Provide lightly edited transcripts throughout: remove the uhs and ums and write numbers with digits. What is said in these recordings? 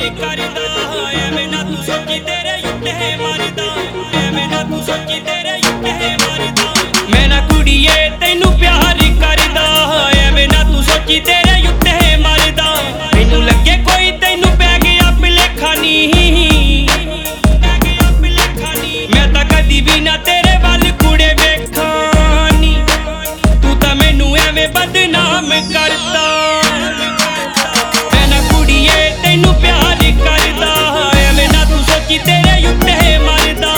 करदा एवें ना तू सोची तेरे युद्ध है मरदा एवें ना तू सोची तेरे युद्ध है मरदा मैं ना कुड़िए तैनू प्यार करदा एवें ना तू सोची तेरे युद्ध है मरदा मैनू लगे कोई तैनू पै गया भुलेखा नी मैं तां कदी भी ना तेरे वल कुड़े वेखां नी तू तां मैनू एवें बदनाम करदा तेरे युद्ध है मरदा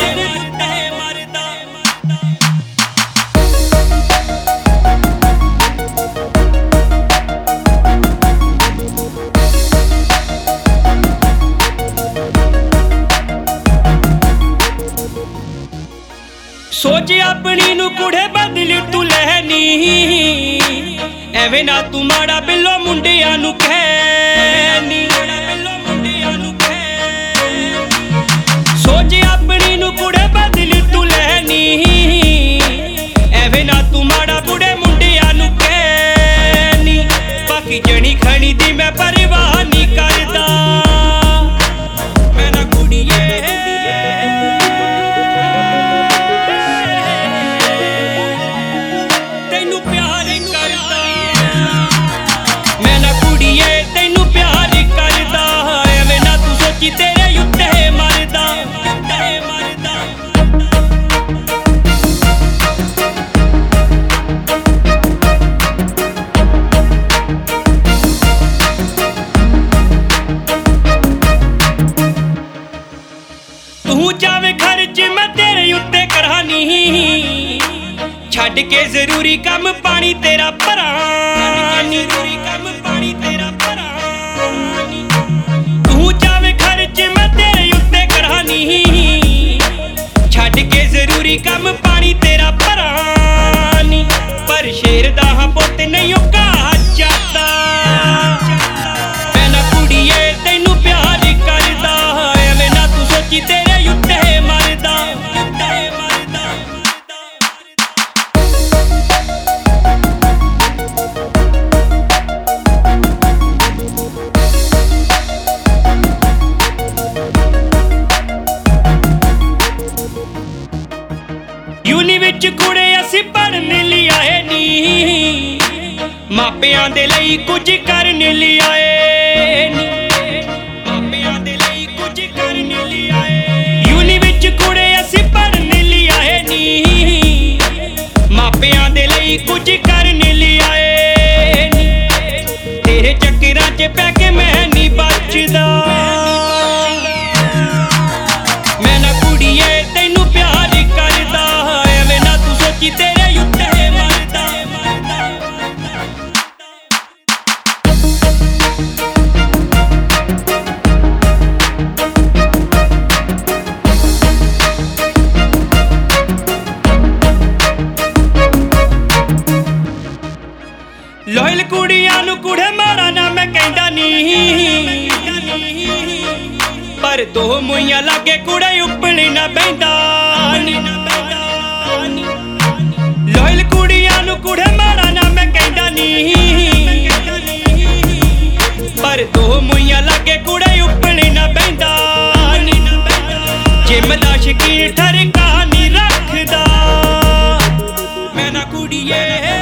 सोच अपनी नू कुड़े बदल तू लहनी एवें ना तू माड़ा बिल्लो मुंडियां नू कहनी सोच अपनी नू कुड़े बदल तू लहनी एवें ना तू माड़ा बुढ़े मुंडियां नू कहनी बाकी जनी खनी दी मैं परवाह नहीं करदा मैं ना कुड़िए तैनू प्यार करदा मैं ना कुड़िए तैनू प्यार करदा एवें ना तू सोची तेरे युद्ध है मरदा तू चावे खर्च मैं तेरे उत्ते करानी छड्ड के जरूरी कम पानी तेरा भरानी तू चावे खर्च मैं तेरे उत्ते करानी छड्ड के जरूरी कम पानी तेरा भरानी पर शेर दा पुत्त नहीं कहा जाता मैं ना कुड़िए तैनू प्यार करदा एवें ना तू सोची तेरे युद्ध है मरदा यूनी विच कुड़े असीं पढ़न लई आए नी मापियां दे लई कुछ करन लई आए नी मापियां दे लई कुछ करन लई आए यूनी विच कुड़े असीं पढ़न लई आए नी मापियां दे लई कुछ करन लई आए नी तेरे चक्करां च पै के मैं नहीं बचदा मैं ना कुड़िए तैनू प्यार करदा एवें ना तू सोची तेरे युद्ध है मरदा लोयल कुड़ियां नू कुड़े माड़ा ना मैं कहंदा नी पर दो मुइयां लागे कुड़े उपली ना बहिंदा लोयल कुड़ियां नू कुड़े माड़ा ना मैं कहंदा नी पर दो मुइयां लागे कुड़े उपली ना बहिंदा जिम दा शकीन ठरका नहीं रखदा मैं ना कुड़िए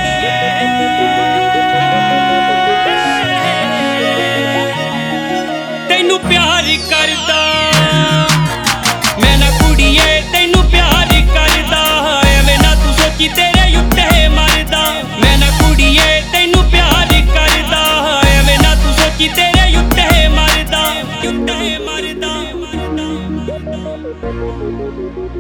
तैनू प्यार करदा मैं ना कुड़िए तैनू प्यार करदा एवें ना तू सोची तेरे युद्ध है मरदा मैं ना कुड़िए तैनू प्यार करदा एवें ना तू सोची तेरे युद्ध है मरदा